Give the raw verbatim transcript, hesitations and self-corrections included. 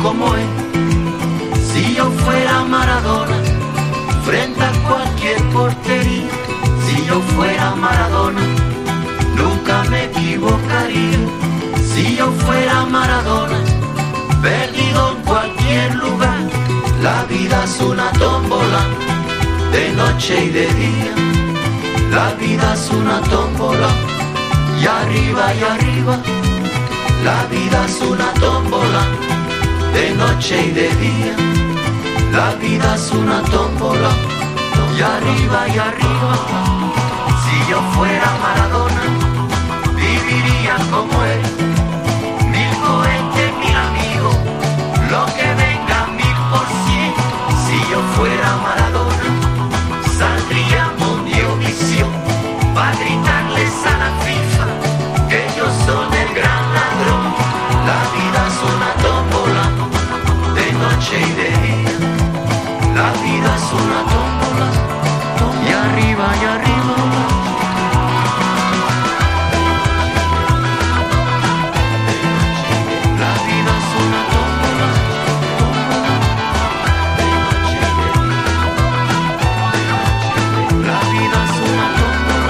como él. Si yo fuera Maradona, frente a cualquier portería, si yo fuera Maradona, nunca me equivocaría. Si yo fuera Maradona, perdido en cualquier lugar, la vida es una tómbola, de noche y de día. La vida es una tómbola, y arriba y arriba. La vida es una tómbola, de noche y de día. La vida es una tómbola, y arriba y arriba.